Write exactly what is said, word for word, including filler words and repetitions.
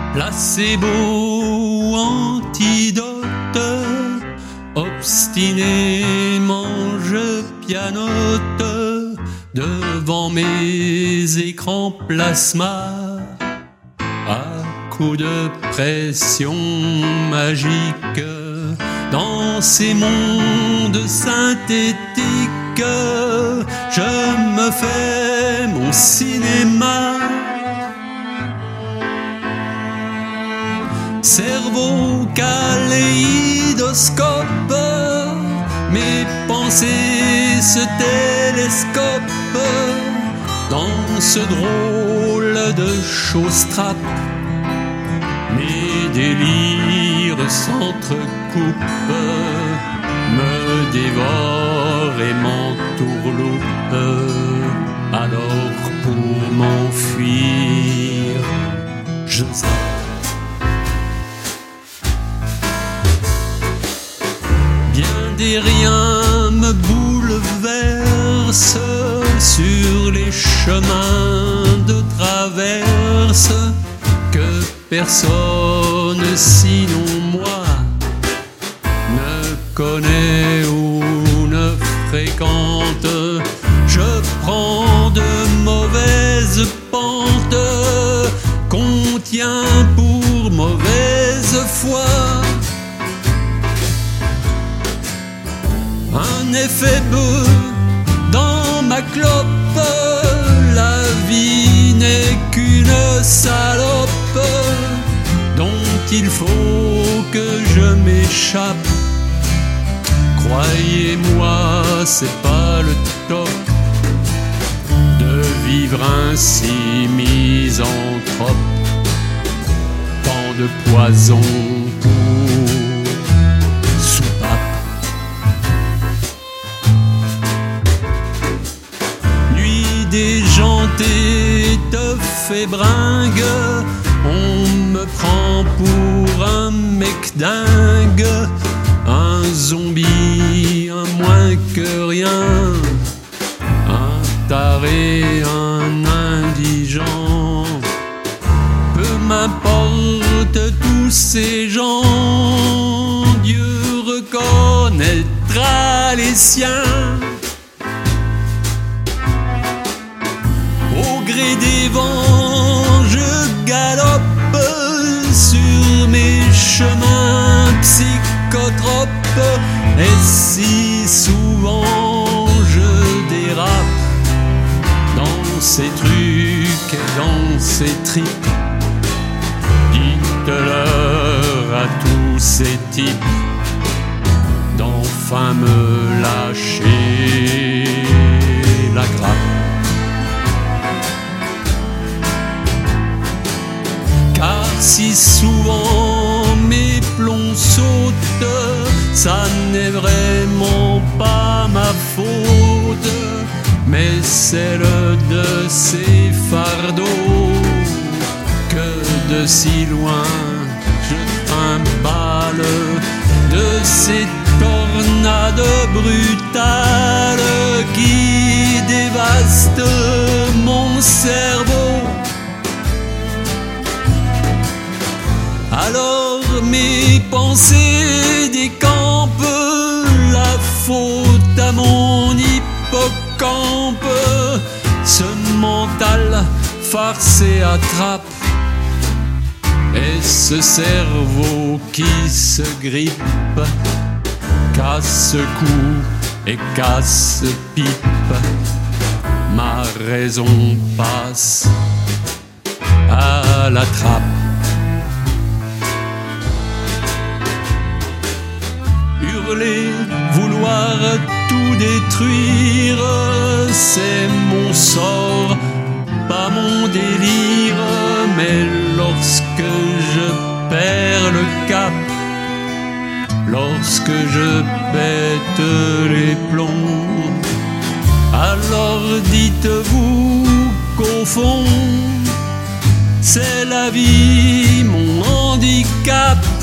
Placebo, antidote, obstinément je pianote devant mes écrans plasma à coups de pression magique dans ces mondes synthétiques. Je me fais mon cinéma. Cerveau kaléidoscope, mes pensées se télescopent dans ce drôle de showstrap. Mes délires s'entrecoupent, me dévorent et m'entourloupent. Alors pour m'enfuir, je zappe. Des riens me bouleversent sur les chemins de traverse que personne sinon moi ne connaît ou ne fréquente. Je prends de mauvaises pentes qu'on tient pour mauvaise foi. Un effet beau dans ma clope, la vie n'est qu'une salope dont il faut que je m'échappe. Croyez-moi, c'est pas le top de vivre ainsi misanthrope. Tant de poison pour soupape. Déjanté te fait bringue, on me prend pour un mec dingue, un zombie, un moins que rien, un taré, un indigent. Peu m'importe tous ces gens, Dieu reconnaîtra les siens. Au gré des vents, je galope sur mes chemins psychotropes. Et si souvent je dérape dans ces trucs et dans ces tripes, dites-leur à tous ces types d'enfin me lâcher la grappe. Car si souvent mes plombs sautent, ça n'est vraiment pas ma faute, mais celle de ces fardeaux que de si loin je trimballe, de ces tornades brutales qui dévastent mon cerveau. Alors mes pensées décampent, la faute à mon hippocampe. Ce mental farcé attrape, et ce cerveau qui se grippe, casse-cou et casse-pipe. Ma raison passe à la trappe. Hurler, vouloir tout détruire, c'est mon sort, pas mon délire. Mais lorsque je perds le cap, lorsque je pète les plombs, alors dites-vous qu'au fond, c'est la vie mon handicap.